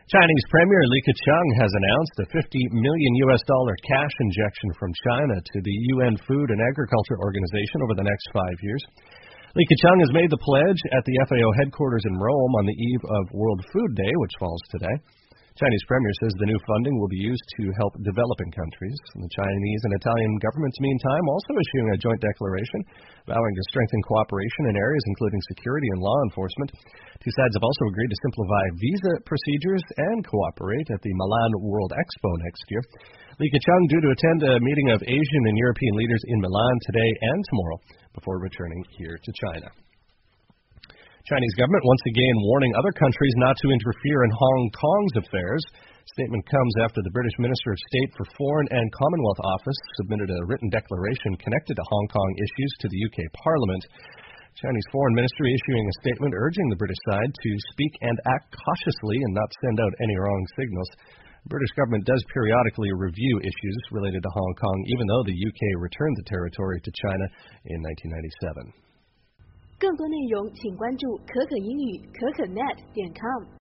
Chinese Premier Li Keqiang has announced a $50 million cash injection from China to the UN Food and Agriculture Organization over the next 5 years. Li Keqiang has made the pledge at the FAO headquarters in Rome on the eve of World Food Day, which falls today. Chinese Premier says the new funding will be used to help developing countries. And the Chinese and Italian governments, meantime, also issuing a joint declaration vowing to strengthen cooperation in areas including security and law enforcement. Two sides have also agreed to simplify visa procedures and cooperate at the Milan World Expo next year. Li Keqiang due to attend a meeting of Asian and European leaders in Milan today and tomorrow before returning here to China. Chinese government once again warning other countries not to interfere in Hong Kong's affairs. Statement comes after the British Minister of State for Foreign and Commonwealth Office submitted a written declaration connected to Hong Kong issues to the UK Parliament. Chinese Foreign Ministry issuing a statement urging the British side to speak and act cautiously and not send out any wrong signals. The British government does periodically review issues related to Hong Kong, even though the UK returned the territory to China in 1997. 更多内容请关注可可英语可可net.com。